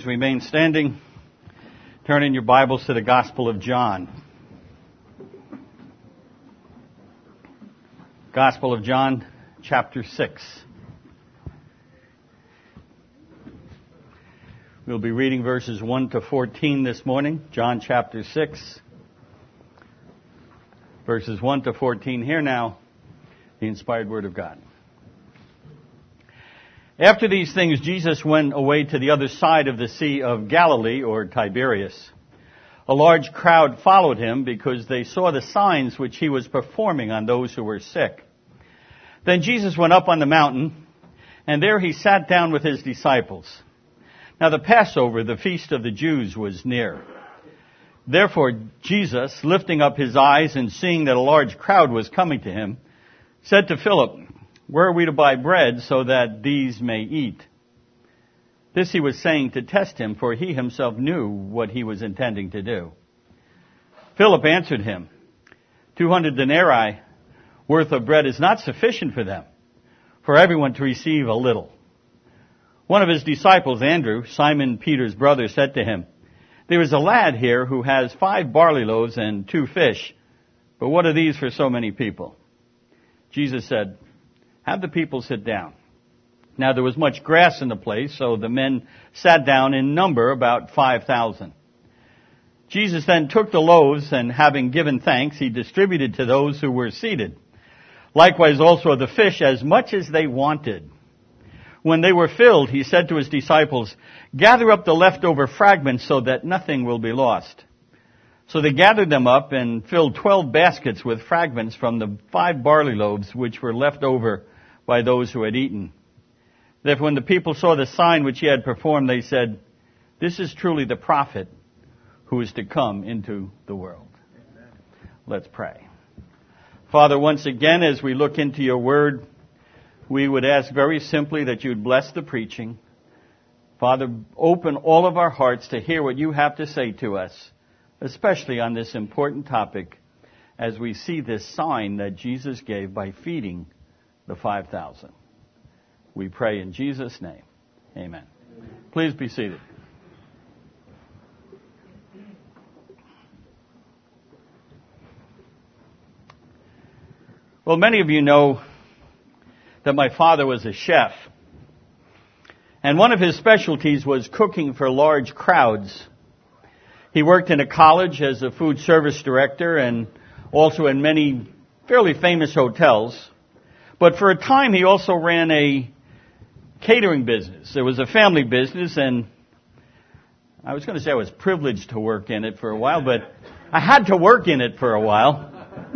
Remain standing. Turn in your Bibles to the Gospel of John. Gospel of John, chapter 6. We'll be reading verses 1 to 14 this morning. John chapter 6, verses 1 to 14. Hear now the inspired word of God. After these things, Jesus went away to the other side of the Sea of Galilee, or Tiberias. A large crowd followed him because they saw the signs which he was performing on those who were sick. Then Jesus went up on the mountain, and there he sat down with his disciples. Now the Passover, the feast of the Jews, was near. Therefore Jesus, lifting up his eyes and seeing that a large crowd was coming to him, said to Philip, "Where are we to buy bread so that these may eat?" This he was saying to test him, for he himself knew what he was intending to do. Philip answered him, 200 denarii worth of bread is not sufficient for them, for everyone to receive a little. One of his disciples, Andrew, Simon Peter's brother, said to him, "There is a lad here who has 5 barley loaves and 2 fish, but what are these for so many people?" Jesus said, "Have the people sit down." Now there was much grass in the place, so the men sat down in number about 5,000. Jesus then took the loaves, and having given thanks, he distributed to those who were seated. Likewise also the fish, as much as they wanted. When they were filled, he said to his disciples, "Gather up the leftover fragments so that nothing will be lost." So they gathered them up and filled 12 baskets with fragments from the 5 barley loaves which were left over by those who had eaten. Therefore when the people saw the sign which he had performed, they said, "This is truly the prophet who is to come into the world." Amen. Let's pray. Father, once again, as we look into your word, we would ask very simply that you would bless the preaching. Father, open all of our hearts to hear what you have to say to us, especially on this important topic as we see this sign that Jesus gave by feeding the 5,000. We pray in Jesus' name. Amen. Please be seated. Well, many of you know that my father was a chef, and one of his specialties was cooking for large crowds. He worked in a college as a food service director and also in many fairly famous hotels. But for a time, he also ran a catering business. It was a family business, and I was going to say I was privileged to work in it for a while, but I had to work in it for a while.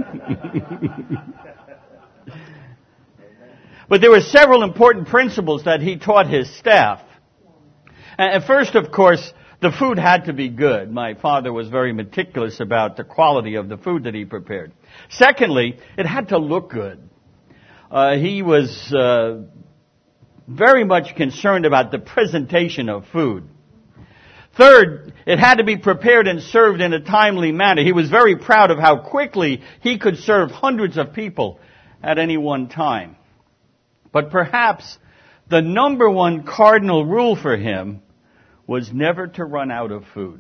But there were several important principles that he taught his staff. And first, of course, the food had to be good. My father was very meticulous about the quality of the food that he prepared. Secondly, it had to look good. He was very much concerned about the presentation of food. Third, it had to be prepared and served in a timely manner. He was very proud of how quickly he could serve hundreds of people at any one time. But perhaps the number one cardinal rule for him was never to run out of food.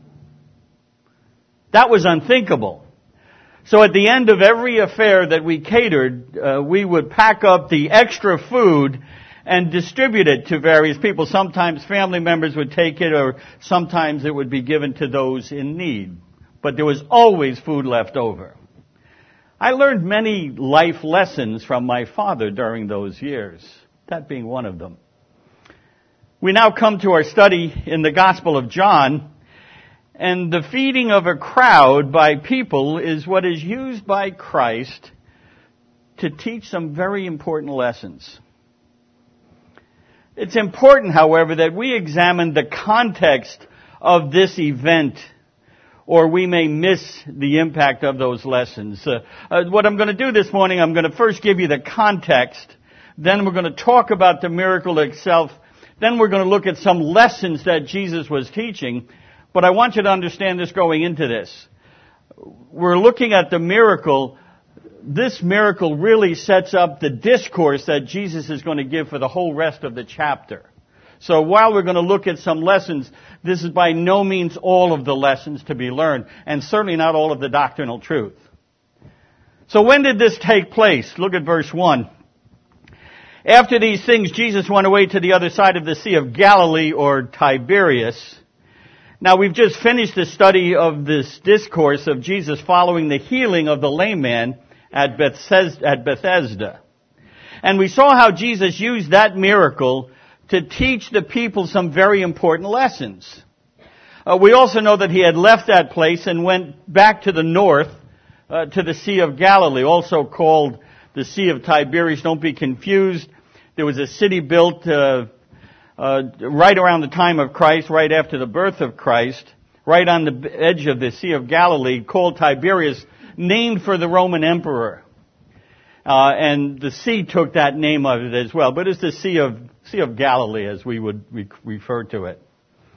That was unthinkable. So at the end of every affair that we catered, we would pack up the extra food and distribute it to various people. Sometimes family members would take it, or sometimes it would be given to those in need. But there was always food left over. I learned many life lessons from my father during those years, that being one of them. We now come to our study in the Gospel of John, and the feeding of a crowd by people is what is used by Christ to teach some very important lessons. It's important, however, that we examine the context of this event, or we may miss the impact of those lessons. What I'm going to do this morning, I'm going to first give you the context, then we're going to talk about the miracle itself, then we're going to look at some lessons that Jesus was teaching. But I want you to understand this going into this. We're looking at the miracle. This miracle really sets up the discourse that Jesus is going to give for the whole rest of the chapter. So while we're going to look at some lessons, this is by no means all of the lessons to be learned, and certainly not all of the doctrinal truth. So when did this take place? Look at verse 1. After these things, Jesus went away to the other side of the Sea of Galilee, or Tiberias. Now, we've just finished the study of this discourse of Jesus following the healing of the lame man at Bethesda. And we saw how Jesus used that miracle to teach the people some very important lessons. We also know that he had left that place and went back to the north, to the Sea of Galilee, also called the Sea of Tiberias. Don't be confused. There was a city built right around the time of Christ, right after the birth of Christ, right on the edge of the Sea of Galilee, called Tiberias, named for the Roman emperor. And the sea took that name of it as well. But it's the Sea of Galilee, as we would refer to it.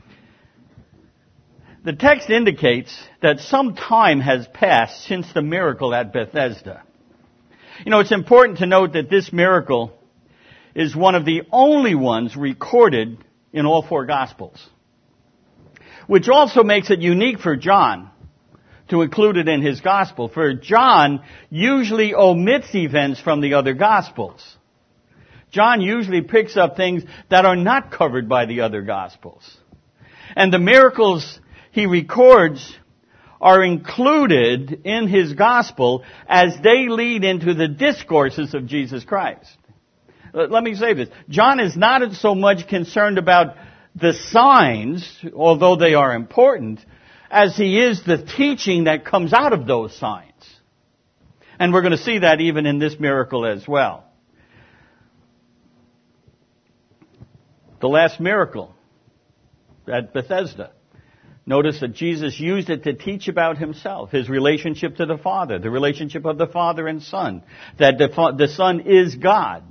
The text indicates that some time has passed since the miracle at Bethesda. You know, it's important to note that this miracle is one of the only ones recorded in all four Gospels, which also makes it unique for John to include it in his Gospel. For John usually omits events from the other Gospels. John usually picks up things that are not covered by the other Gospels. And the miracles he records are included in his Gospel as they lead into the discourses of Jesus Christ. Let me say this. John is not so much concerned about the signs, although they are important, as he is the teaching that comes out of those signs. And we're going to see that even in this miracle as well. The last miracle at Bethesda. Notice that Jesus used it to teach about himself, his relationship to the Father, the relationship of the Father and Son, that the Son is God.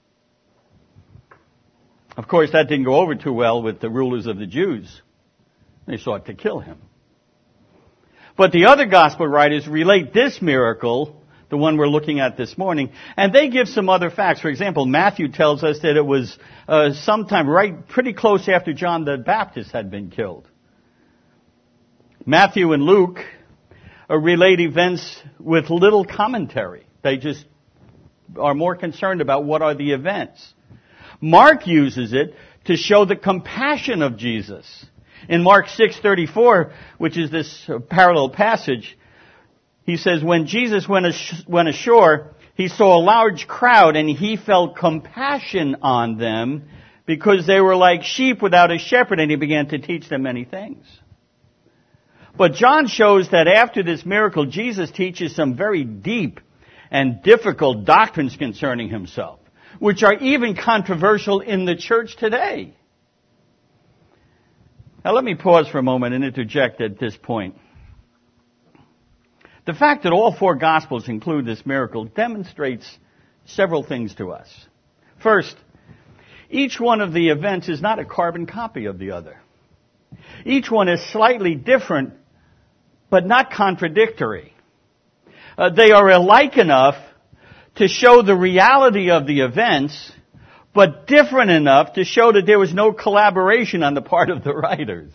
Of course, that didn't go over too well with the rulers of the Jews. They sought to kill him. But the other gospel writers relate this miracle, the one we're looking at this morning, and they give some other facts. For example, Matthew tells us that it was sometime pretty close after John the Baptist had been killed. Matthew and Luke relate events with little commentary. They just are more concerned about what are the events. Mark uses it to show the compassion of Jesus. In Mark 6:34, which is this parallel passage, he says, when Jesus went ashore, he saw a large crowd and he felt compassion on them because they were like sheep without a shepherd, and he began to teach them many things. But John shows that after this miracle, Jesus teaches some very deep and difficult doctrines concerning himself, which are even controversial in the church today. Now let me pause for a moment and interject at this point. The fact that all four Gospels include this miracle demonstrates several things to us. First, each one of the events is not a carbon copy of the other. Each one is slightly different, but not contradictory. They are alike enough to show the reality of the events, but different enough to show that there was no collaboration on the part of the writers.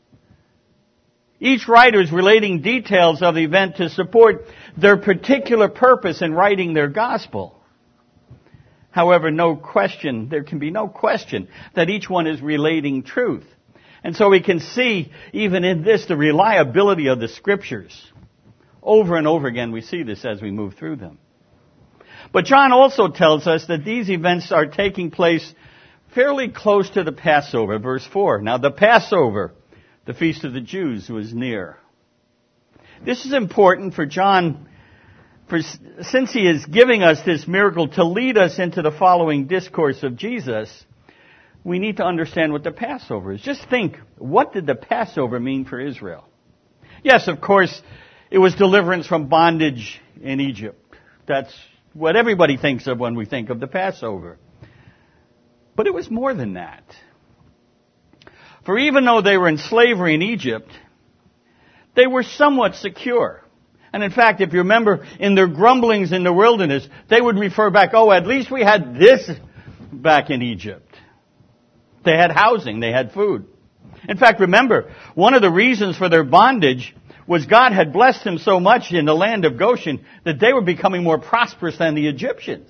Each writer is relating details of the event to support their particular purpose in writing their gospel. However, there can be no question that each one is relating truth. And so we can see, even in this, the reliability of the Scriptures. Over and over again, we see this as we move through them. But John also tells us that these events are taking place fairly close to the Passover, verse 4. Now, the Passover, the feast of the Jews, was near. This is important for John, since he is giving us this miracle to lead us into the following discourse of Jesus. We need to understand what the Passover is. Just think, what did the Passover mean for Israel? Yes, of course, it was deliverance from bondage in Egypt. That's what everybody thinks of when we think of the Passover. But it was more than that. For even though they were in slavery in Egypt, they were somewhat secure. And in fact, if you remember, in their grumblings in the wilderness, they would refer back, at least we had this back in Egypt. They had housing. They had food. In fact, remember, one of the reasons for their bondage was God had blessed them so much in the land of Goshen that they were becoming more prosperous than the Egyptians.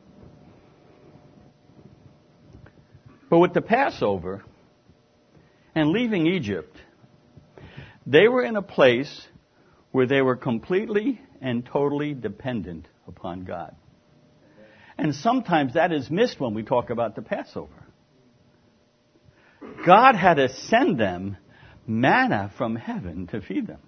But with the Passover and leaving Egypt, they were in a place where they were completely and totally dependent upon God. And sometimes that is missed when we talk about the Passover. God had to send them manna from heaven to feed them.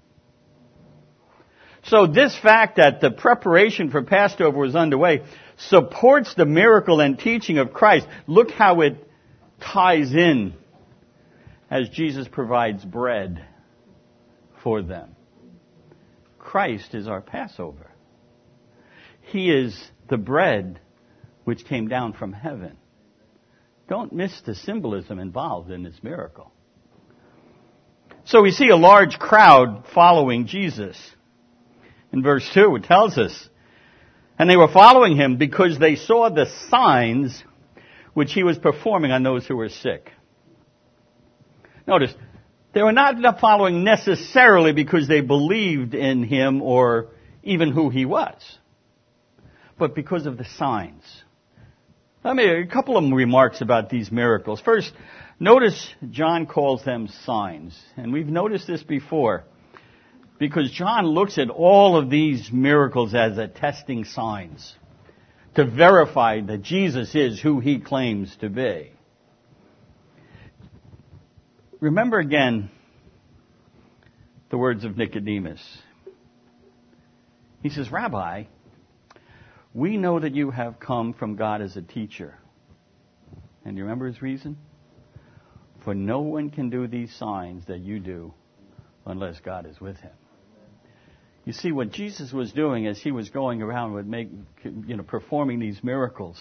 So this fact that the preparation for Passover was underway supports the miracle and teaching of Christ. Look how it ties in as Jesus provides bread for them. Christ is our Passover. He is the bread which came down from heaven. Don't miss the symbolism involved in this miracle. So we see a large crowd following Jesus. In verse 2, it tells us, and they were following him because they saw the signs which he was performing on those who were sick. Notice, they were not following necessarily because they believed in him or even who he was, but because of the signs. A couple of remarks about these miracles. First, notice John calls them signs. And we've noticed this before, because John looks at all of these miracles as attesting signs to verify that Jesus is who he claims to be. Remember again the words of Nicodemus. He says, Rabbi, we know that you have come from God as a teacher. And you remember his reason? For no one can do these signs that you do unless God is with him. You see, what Jesus was doing as he was going around performing these miracles,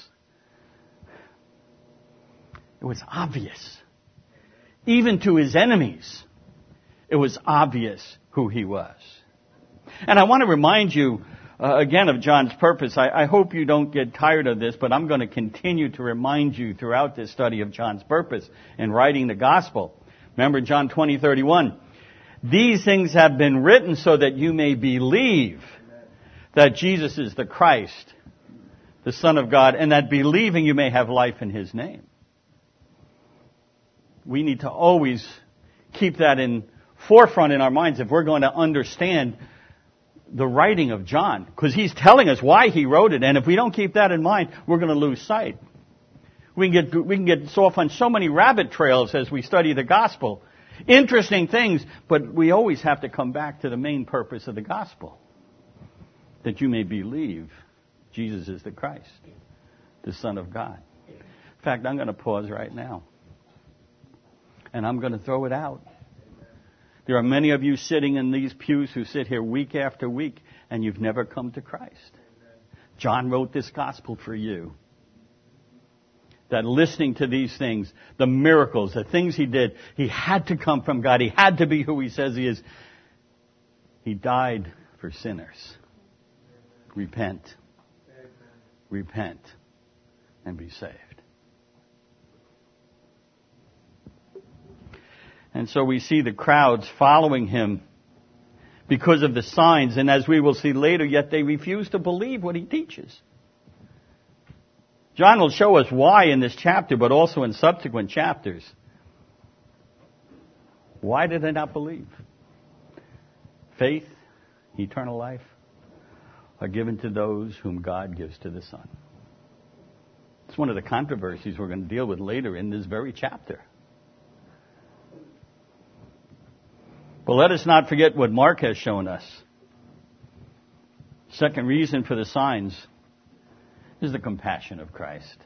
it was obvious. Even to his enemies, it was obvious who he was. And I want to remind you again of John's purpose. I hope you don't get tired of this, but I'm going to continue to remind you throughout this study of John's purpose in writing the gospel. Remember John 20:31. These things have been written so that you may believe that Jesus is the Christ, the Son of God, and that believing you may have life in his name. We need to always keep that in forefront in our minds if we're going to understand the writing of John, because he's telling us why he wrote it, and if we don't keep that in mind, we're going to lose sight. We can get off on so many rabbit trails as we study the gospel. Interesting things, but we always have to come back to the main purpose of the gospel. That you may believe Jesus is the Christ, the Son of God. In fact, I'm going to pause right now. And I'm going to throw it out. There are many of you sitting in these pews who sit here week after week, and you've never come to Christ. John wrote this gospel for you. That listening to these things, the miracles, the things he did, he had to come from God. He had to be who he says he is. He died for sinners. Repent. Repent and be saved. And so we see the crowds following him because of the signs. And as we will see later, yet they refuse to believe what he teaches. John will show us why in this chapter, but also in subsequent chapters. Why did they not believe? Faith, eternal life, are given to those whom God gives to the Son. It's one of the controversies we're going to deal with later in this very chapter. But let us not forget what Mark has shown us. Second reason for the signs is the compassion of Christ.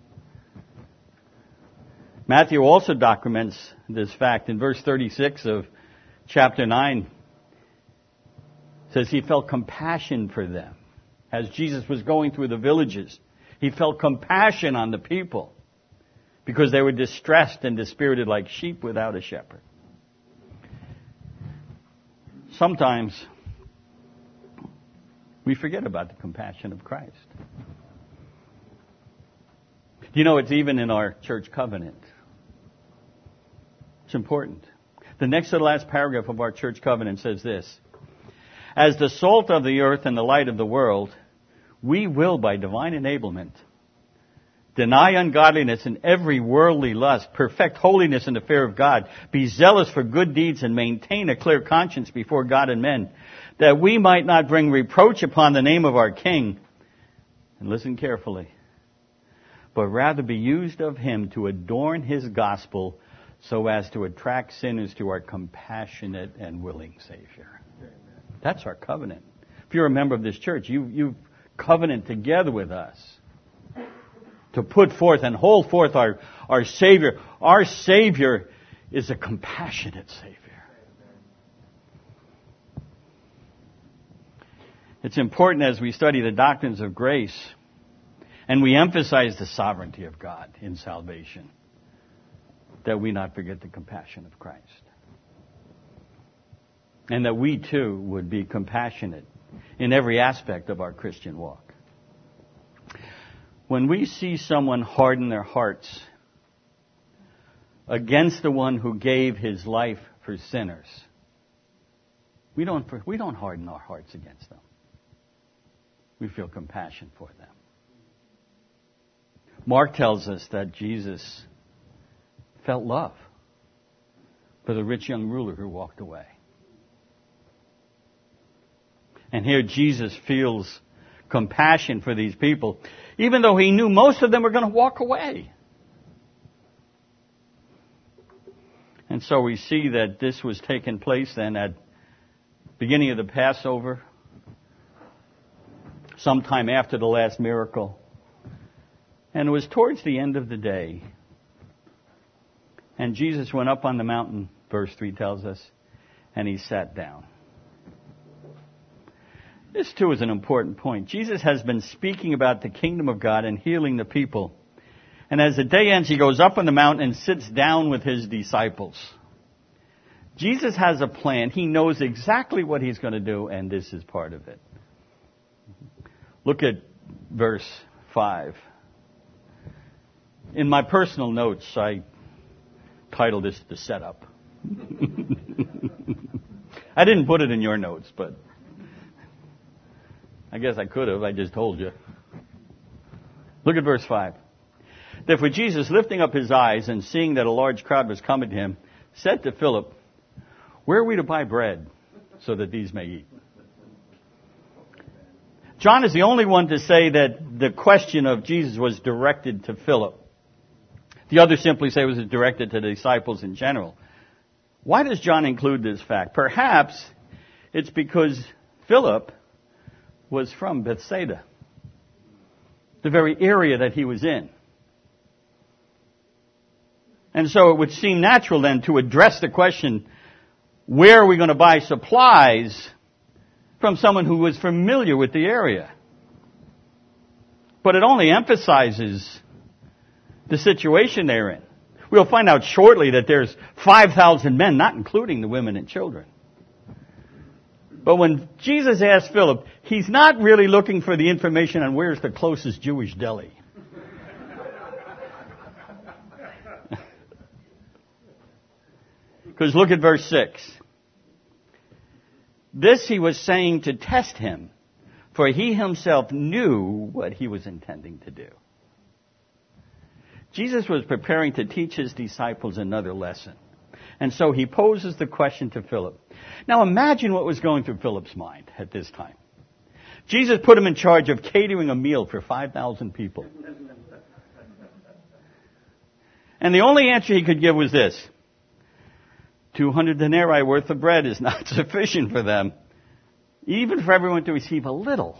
Matthew also documents this fact in verse 36 of chapter 9. It says he felt compassion for them. As Jesus was going through the villages, he felt compassion on the people because they were distressed and dispirited like sheep without a shepherd. Sometimes we forget about the compassion of Christ. You know, it's even in our church covenant. It's important. The next to the last paragraph of our church covenant says this: as the salt of the earth and the light of the world, we will, by divine enablement, deny ungodliness and every worldly lust, perfect holiness in the fear of God, be zealous for good deeds, and maintain a clear conscience before God and men, that we might not bring reproach upon the name of our King, and listen carefully, but rather be used of Him to adorn His gospel so as to attract sinners to our compassionate and willing Savior. That's our covenant. If you're a member of this church, you've covenant together with us to put forth and hold forth our Savior. Our Savior is a compassionate Savior. It's important as we study the doctrines of grace and we emphasize the sovereignty of God in salvation that we not forget the compassion of Christ. And that we too would be compassionate in every aspect of our Christian walk. When we see someone harden their hearts against the one who gave his life for sinners, we don't harden our hearts against them. We feel compassion for them. Mark tells us that Jesus felt love for the rich young ruler who walked away. And here Jesus feels compassion for these people, even though he knew most of them were going to walk away. And so we see that this was taking place then at the beginning of the Passover, sometime after the last miracle. And it was towards the end of the day. And Jesus went up on the mountain, verse 3 tells us, and he sat down. This too is an important point. Jesus has been speaking about the kingdom of God and healing the people. And as the day ends, he goes up on the mountain and sits down with his disciples. Jesus has a plan. He knows exactly what he's going to do, and this is part of it. Look at verse 5. In my personal notes, I titled this The Setup. I didn't put it in your notes, but I guess I could have. I just told you. Look at verse 5. Therefore Jesus, lifting up his eyes and seeing that a large crowd was coming to him, said to Philip, where are we to buy bread so that these may eat? John is the only one to say that the question of Jesus was directed to Philip. The others simply say it was directed to the disciples in general. Why does John include this fact? Perhaps it's because Philip was from Bethsaida, the very area that he was in. And so it would seem natural then to address the question, where are we going to buy supplies, from someone who was familiar with the area. But it only emphasizes the situation they're in. We'll find out shortly that there's 5,000 men, not including the women and children. But when Jesus asked Philip, he's not really looking for the information on where's the closest Jewish deli. Because look at verse 6. This he was saying to test him, for he himself knew what he was intending to do. Jesus was preparing to teach his disciples another lesson. And so he poses the question to Philip. Now imagine what was going through Philip's mind at this time. Jesus put him in charge of catering a meal for 5,000 people. And the only answer he could give was this: 200 denarii worth of bread is not sufficient for them, even for everyone to receive a little.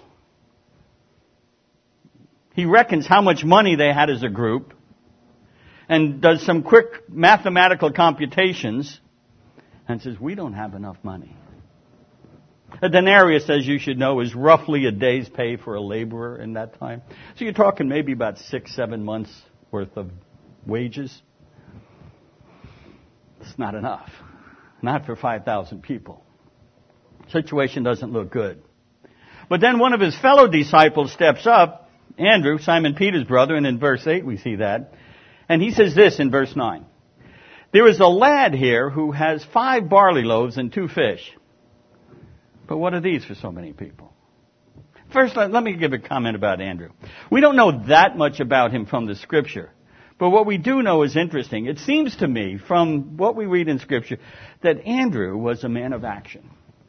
He reckons how much money they had as a group and does some quick mathematical computations and says, we don't have enough money. A denarius, as you should know, is roughly a day's pay for a laborer in that time. So you're talking maybe about 6-7 months worth of wages. It's not enough. Not for 5,000 people. Situation doesn't look good. But then one of his fellow disciples steps up, Andrew, Simon Peter's brother, and in verse 8 we see that. And he says this in verse 9. There is a lad here who has 5 barley loaves and 2 fish. But what are these for so many people? First, let me give a comment about Andrew. We don't know that much about him from the Scripture. But what we do know is interesting. It seems to me, from what we read in Scripture, that Andrew was a man of action.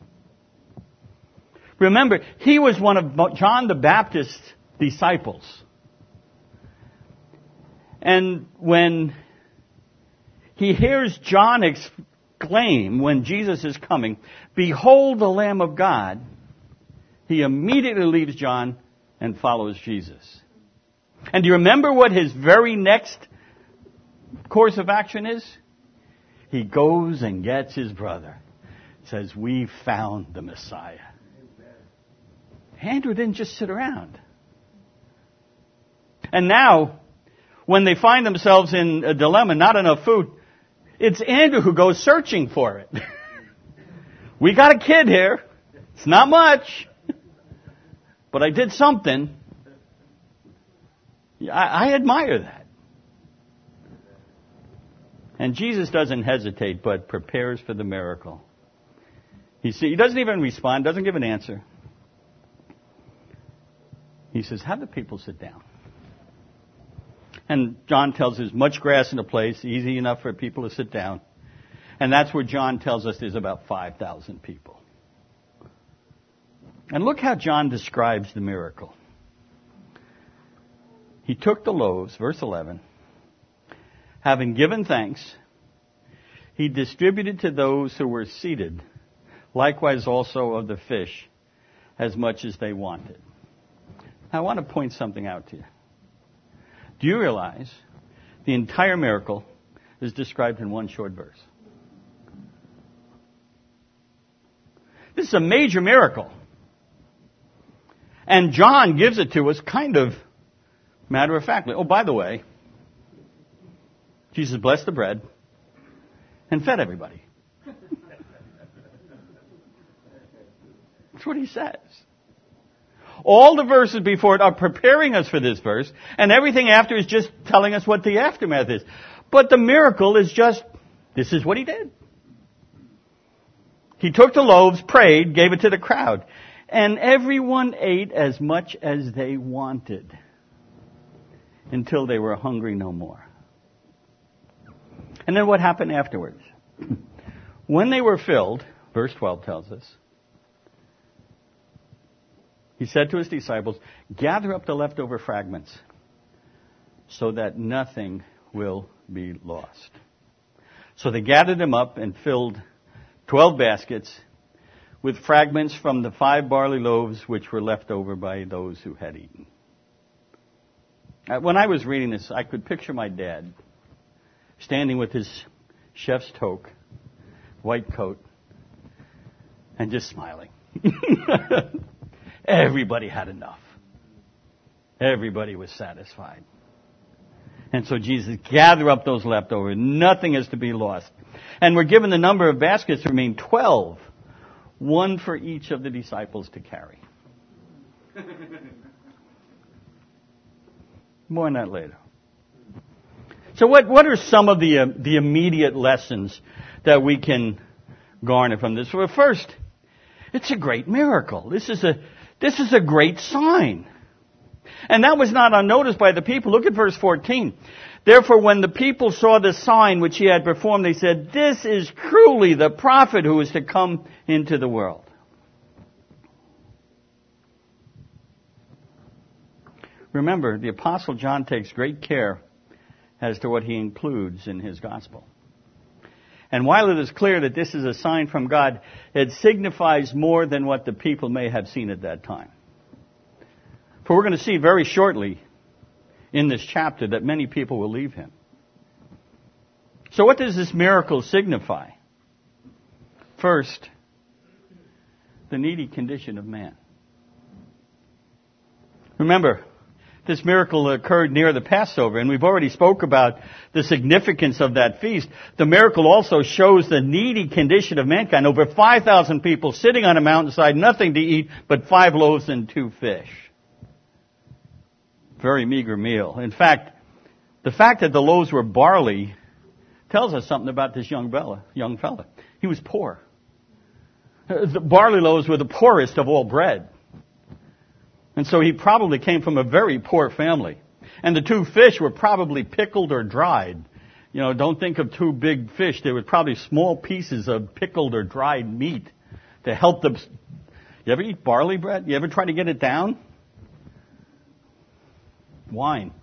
Remember, he was one of John the Baptist's disciples. And when he hears John exclaim, when Jesus is coming, "Behold the Lamb of God," he immediately leaves John and follows Jesus. And do you remember what his very next course of action is? He goes and gets his brother. Says, "We found the Messiah." Andrew didn't just sit around. And now, when they find themselves in a dilemma, not enough food, it's Andrew who goes searching for it. "We got a kid here. It's not much, but I did something." I admire that. And Jesus doesn't hesitate, but prepares for the miracle. He doesn't even respond, doesn't give an answer. He says, "Have the people sit down." And John tells us there's much grass in the place, easy enough for people to sit down. And that's where John tells us there's about 5,000 people. And look how John describes the miracle. He took the loaves, verse 11, having given thanks, he distributed to those who were seated, likewise also of the fish, as much as they wanted. Now, I want to point something out to you. Do you realize the entire miracle is described in one short verse? This is a major miracle. And John gives it to us kind of matter-of-factly. Oh, by the way, Jesus blessed the bread and fed everybody. That's what he says. All the verses before it are preparing us for this verse, and everything after is just telling us what the aftermath is. But the miracle is just, this is what he did. He took the loaves, prayed, gave it to the crowd, and everyone ate as much as they wanted until they were hungry no more. And then what happened afterwards? When they were filled, verse 12 tells us, he said to his disciples, "Gather up the leftover fragments so that nothing will be lost." So they gathered them up and filled 12 baskets with fragments from the 5 barley loaves which were left over by those who had eaten. When I was reading this, I could picture my dad standing with his chef's toque, white coat, and just smiling. Everybody had enough. Everybody was satisfied. And so Jesus, gather up those leftovers. Nothing is to be lost. And we're given the number of baskets to remain 12. One for each of the disciples to carry. More on that later. So what are some of the immediate lessons that we can garner from this? Well, first, it's a great miracle. This is a great sign. And that was not unnoticed by the people. Look at verse 14. Therefore, when the people saw the sign which he had performed, they said, "This is truly the prophet who is to come into the world." Remember, the Apostle John takes great care as to what he includes in his gospel. And while it is clear that this is a sign from God, it signifies more than what the people may have seen at that time. For we're going to see very shortly in this chapter that many people will leave him. So what does this miracle signify? First, the needy condition of man. Remember, this miracle occurred near the Passover, and we've already spoke about the significance of that feast. The miracle also shows the needy condition of mankind. Over 5,000 people sitting on a mountainside, nothing to eat but 5 loaves and 2 fish. Very meager meal. In fact, the fact that the loaves were barley tells us something about this young fella. He was poor. The barley loaves were the poorest of all bread. And so he probably came from a very poor family. And the 2 fish were probably pickled or dried. You know, don't think of 2 big fish. They were probably small pieces of pickled or dried meat to help them. You ever eat barley bread? You ever try to get it down? Wine.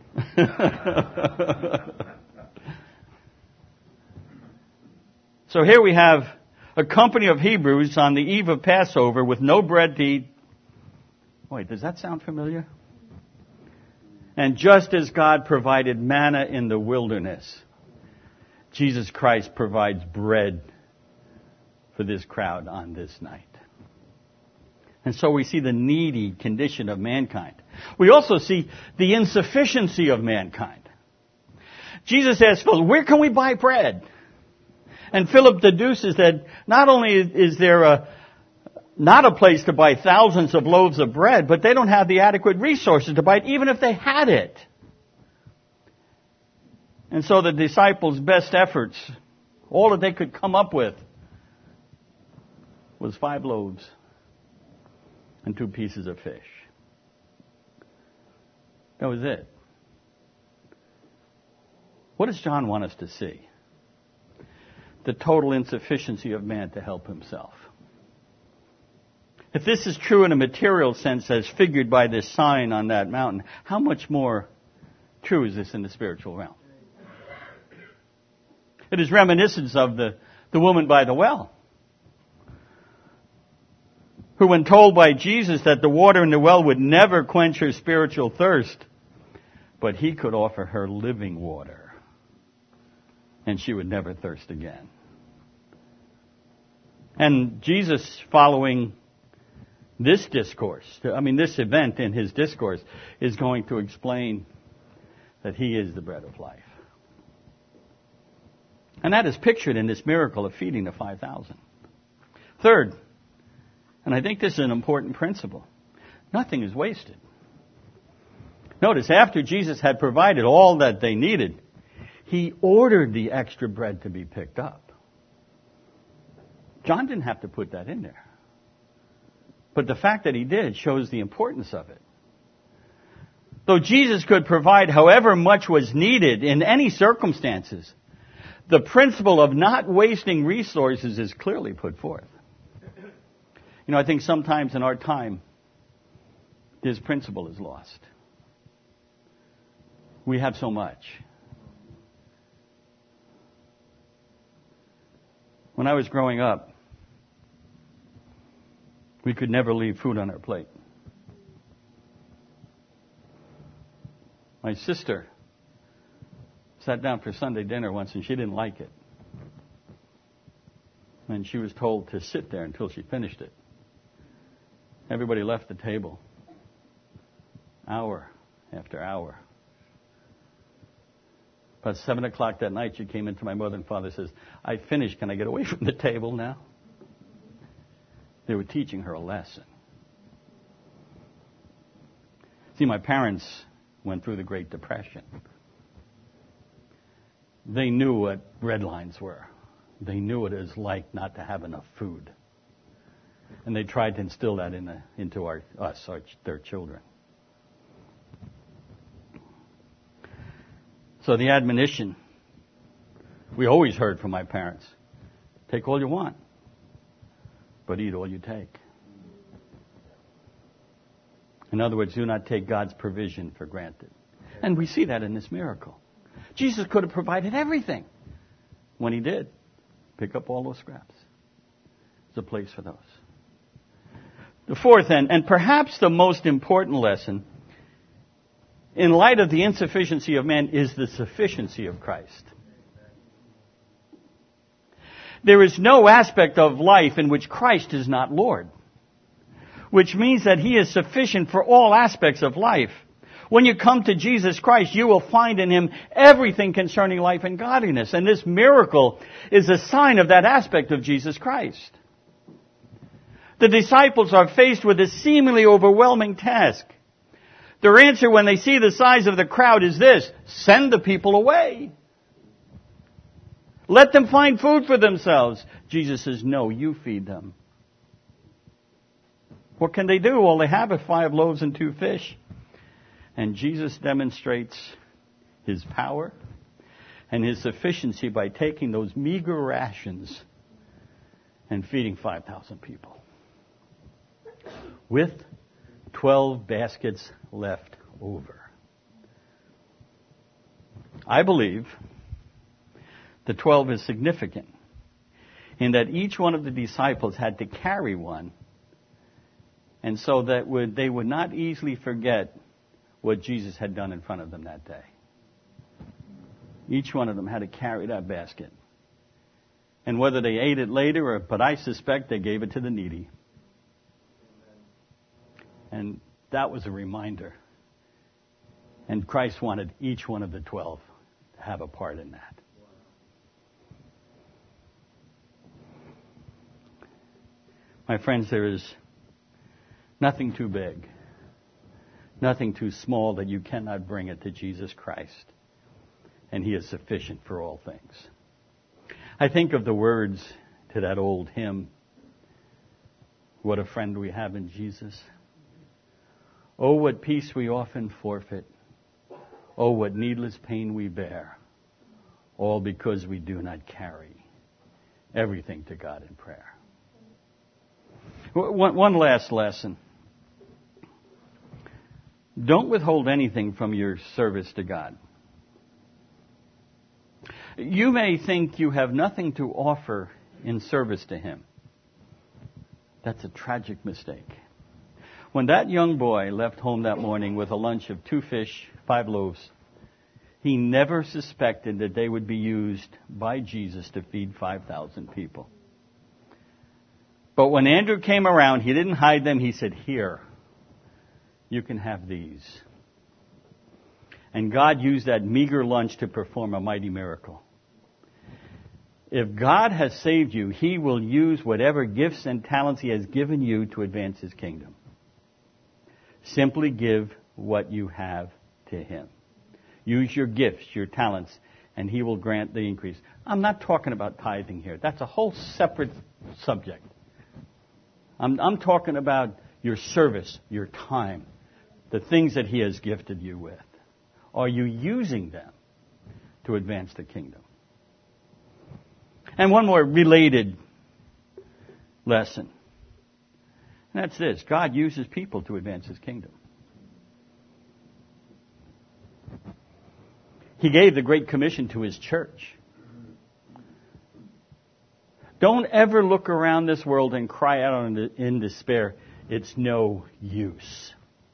So here we have a company of Hebrews on the eve of Passover with no bread to eat. Wait, does that sound familiar? And just as God provided manna in the wilderness, Jesus Christ provides bread for this crowd on this night. And so we see the needy condition of mankind. We also see the insufficiency of mankind. Jesus asked Philip, where can we buy bread? And Philip deduces that not only is there not a place to buy thousands of loaves of bread, but they don't have the adequate resources to buy it, even if they had it. And so the disciples' best efforts, all that they could come up with, was 5 loaves and 2 pieces of fish. That was it. What does John want us to see? The total insufficiency of man to help himself. If this is true in a material sense as figured by this sign on that mountain, how much more true is this in the spiritual realm? It is reminiscent of the woman by the well, who, when told by Jesus that the water in the well would never quench her spiritual thirst, but he could offer her living water, and she would never thirst again. And Jesus, following this discourse, this event in his discourse, is going to explain that he is the bread of life. And that is pictured in this miracle of feeding the 5,000. Third, and I think this is an important principle, nothing is wasted. Notice, after Jesus had provided all that they needed, he ordered the extra bread to be picked up. John didn't have to put that in there. But the fact that he did shows the importance of it. Though Jesus could provide however much was needed in any circumstances, the principle of not wasting resources is clearly put forth. You know, I think sometimes in our time, this principle is lost. We have so much. When I was growing up, we could never leave food on our plate. My sister sat down for Sunday dinner once and she didn't like it. And she was told to sit there until she finished it. Everybody left the table. Hour after hour. About 7 o'clock that night, she came into my mother and father and says, I finished. Can I get away from the table now? They were teaching her a lesson. See, my parents went through the Great Depression. They knew what red lines were. They knew what it was like not to have enough food. And they tried to instill that into their children. So the admonition we always heard from my parents, take all you want, but eat all you take. In other words, do not take God's provision for granted. And we see that in this miracle. Jesus could have provided everything. When he did, pick up all those scraps. There's a place for those. The fourth and perhaps the most important lesson, in light of the insufficiency of man, is the sufficiency of Christ. There is no aspect of life in which Christ is not Lord, which means that he is sufficient for all aspects of life. When you come to Jesus Christ, you will find in him everything concerning life and godliness. And this miracle is a sign of that aspect of Jesus Christ. The disciples are faced with a seemingly overwhelming task. Their answer when they see the size of the crowd is this: send the people away. Let them find food for themselves. Jesus says, no, you feed them. What can they do? All they have is 5 loaves and 2 fish. And Jesus demonstrates his power and his sufficiency by taking those meager rations and feeding 5,000 people with 12 baskets left over. I believe the 12 is significant in that each one of the disciples had to carry one, and so that they would not easily forget what Jesus had done in front of them that day. Each one of them had to carry that basket. And whether they ate it later, but I suspect they gave it to the needy. And that was a reminder. And Christ wanted each one of the 12 to have a part in that. My friends, there is nothing too big, nothing too small that you cannot bring it to Jesus Christ. And he is sufficient for all things. I think of the words to that old hymn, "What a friend we have in Jesus. Oh, what peace we often forfeit. Oh, what needless pain we bear. All because we do not carry everything to God in prayer." One last lesson. Don't withhold anything from your service to God. You may think you have nothing to offer in service to him. That's a tragic mistake. When that young boy left home that morning with a lunch of 2 fish, 5 loaves, he never suspected that they would be used by Jesus to feed 5,000 people. But when Andrew came around, he didn't hide them. He said, "Here, you can have these." And God used that meager lunch to perform a mighty miracle. If God has saved you, he will use whatever gifts and talents he has given you to advance his kingdom. Simply give what you have to him. Use your gifts, your talents, and he will grant the increase. I'm not talking about tithing here. That's a whole separate subject. I'm talking about your service, your time, the things that he has gifted you with. Are you using them to advance the kingdom? And one more related lesson. And that's this. God uses people to advance his kingdom. He gave the Great Commission to his church. Don't ever look around this world and cry out in despair, "It's no use."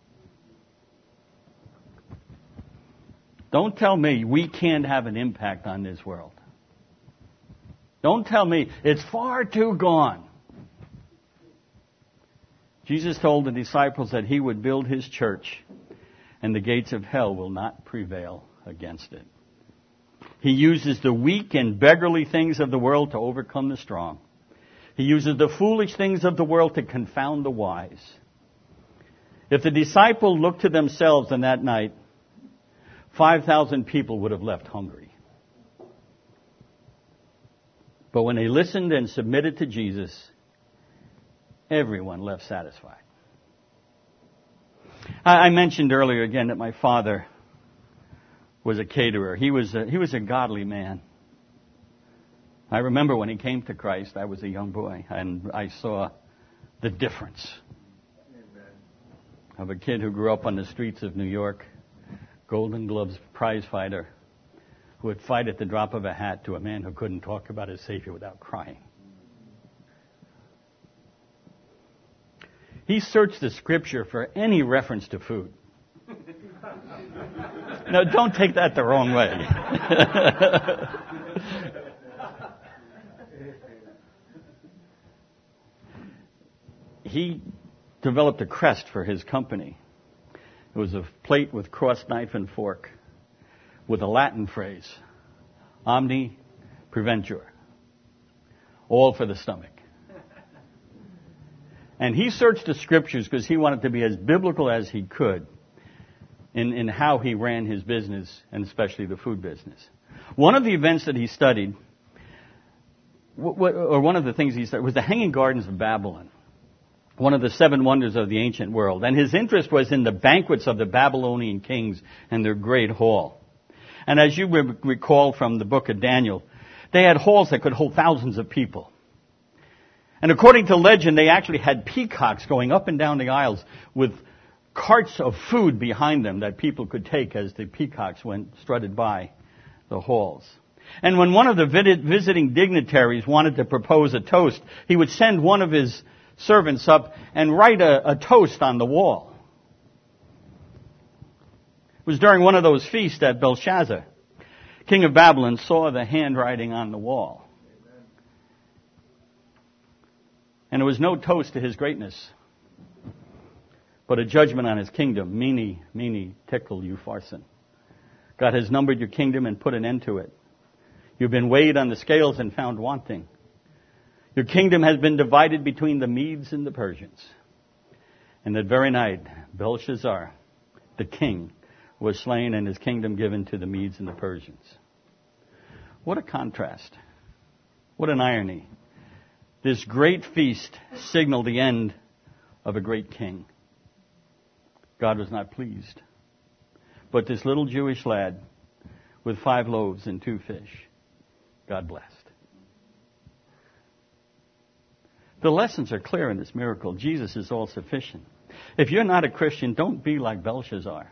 Don't tell me we can't have an impact on this world. Don't tell me it's far too gone. Jesus told the disciples that he would build his church, and the gates of hell will not prevail against it. He uses the weak and beggarly things of the world to overcome the strong. He uses the foolish things of the world to confound the wise. If the disciples looked to themselves on that night, 5,000 people would have left hungry. But when they listened and submitted to Jesus, everyone left satisfied. I mentioned earlier again that my father was a caterer. He was a godly man. I remember when he came to Christ, I was a young boy, and I saw the difference of a kid who grew up on the streets of New York, Golden Gloves prize fighter, who would fight at the drop of a hat, to a man who couldn't talk about his Savior without crying. He searched the Scripture for any reference to food. No, don't take that the wrong way. He developed a crest for his company. It was a plate with crossed knife and fork with a Latin phrase, "Omni preventur," all for the stomach. And he searched the Scriptures because he wanted to be as biblical as he could in how he ran his business, and especially the food business. One of the events that he studied one of the things he said was the Hanging Gardens of Babylon, one of the 7 wonders of the ancient world. And his interest was in the banquets of the Babylonian kings and their great hall. And as you recall from the book of Daniel, they had halls that could hold thousands of people. And according to legend, they actually had peacocks going up and down the aisles with carts of food behind them that people could take as the peacocks strutted by the halls. And when one of the visiting dignitaries wanted to propose a toast, he would send one of his servants up and write a toast on the wall. It was during one of those feasts that Belshazzar, king of Babylon, saw the handwriting on the wall. And it was no toast to his greatness, but a judgment on his kingdom. Mene, mene, tekel, upharsin. God has numbered your kingdom and put an end to it. You've been weighed on the scales and found wanting. Your kingdom has been divided between the Medes and the Persians. And that very night, Belshazzar, the king, was slain and his kingdom given to the Medes and the Persians. What a contrast. What an irony. This great feast signaled the end of a great king. God was not pleased. But this little Jewish lad with 5 loaves and 2 fish, God blessed. The lessons are clear in this miracle. Jesus is all sufficient. If you're not a Christian, don't be like Belshazzar.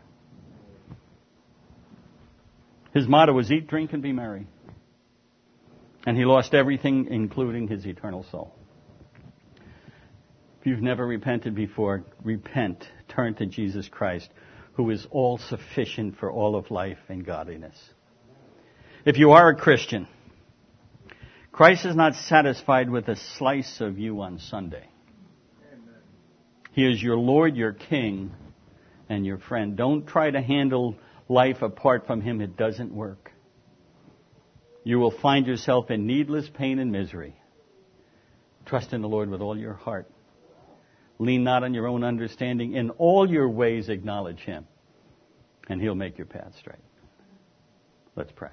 His motto was eat, drink, and be merry. And he lost everything, including his eternal soul. If you've never repented before, repent. Turn to Jesus Christ, who is all sufficient for all of life and godliness. If you are a Christian, Christ is not satisfied with a slice of you on Sunday. Amen. He is your Lord, your King, and your friend. Don't try to handle life apart from Him. It doesn't work. You will find yourself in needless pain and misery. Trust in the Lord with all your heart. Lean not on your own understanding. In all your ways acknowledge Him, and He'll make your path straight. Let's pray.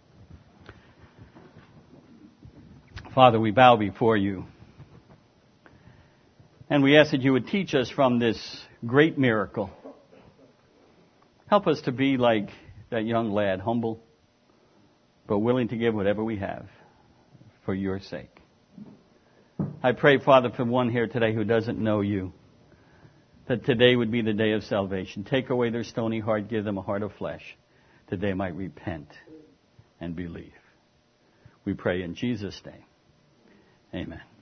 Father, we bow before you, and we ask that you would teach us from this great miracle. Help us to be like that young lad, humble, but willing to give whatever we have for your sake. I pray, Father, for one here today who doesn't know you, that today would be the day of salvation. Take away their stony heart, give them a heart of flesh, that they might repent and believe. We pray in Jesus' name. Amen.